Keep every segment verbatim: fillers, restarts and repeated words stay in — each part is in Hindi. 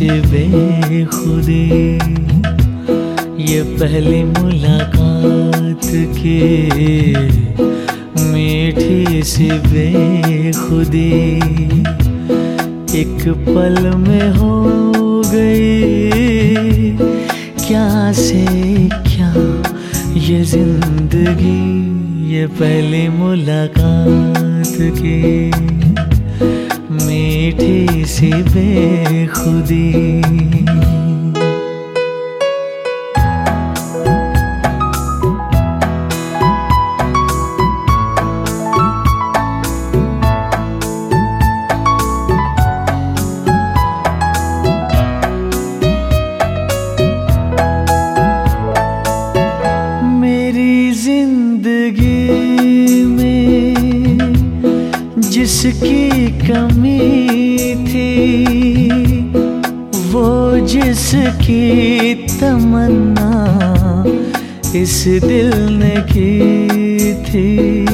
बेखुदी, ये पहली मुलाकात की मीठी सी बेखुदी एक पल में हो गई। क्या से क्या ये जिंदगी, ये पहली मुलाकात की मीठी सी बेखुदी। मेरी जिंदगी में जिसकी कमी थी, वो जिसकी तमन्ना इस दिल ने की थी।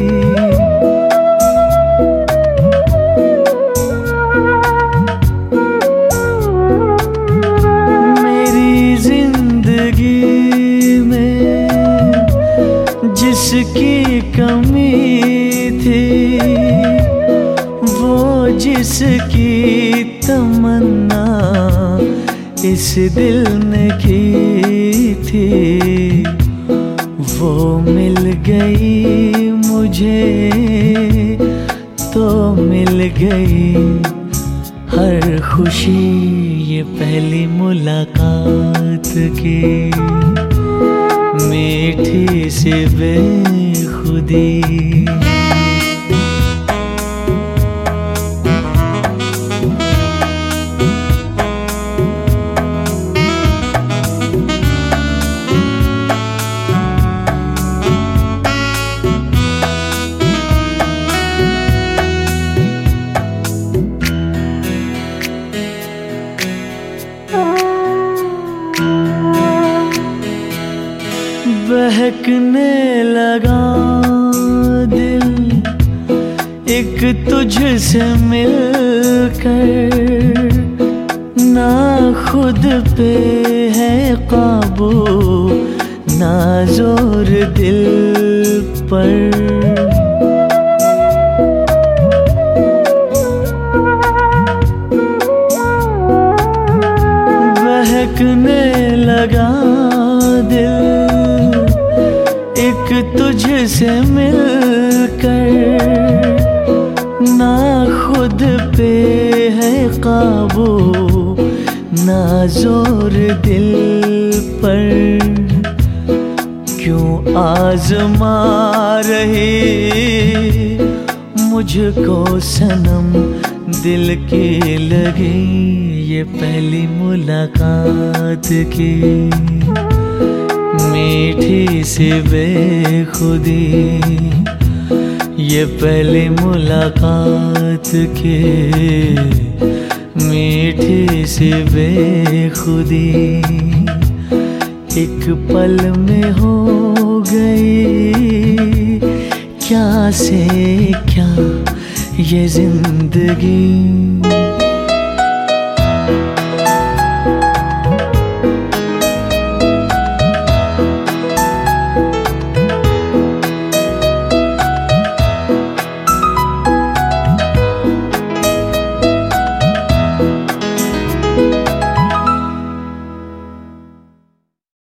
मेरी जिंदगी में जिसकी कमी थी, वो जिसकी तमन्ना इस दिल ने की थी, वो मिल गई मुझे तो मिल गई हर खुशी, ये पहली मुलाकात की मीठी सी बेखुदी। बहकने लगा दिल एक तुझसे मिलकर, ना खुद पे है काबू ना जोर दिल पर। बहकने लगा दिल एक तुझसे मिलकर, ना खुद पे है काबू ना जोर दिल पर। क्यों आजमा रही मुझको सनम दिल की लगी, ये पहली मुलाकात की मीठी सी बेखुदी, ये पहली मुलाकात की मीठी सी बेखुदी एक पल में हो गई। क्या से क्या ये जिंदगी।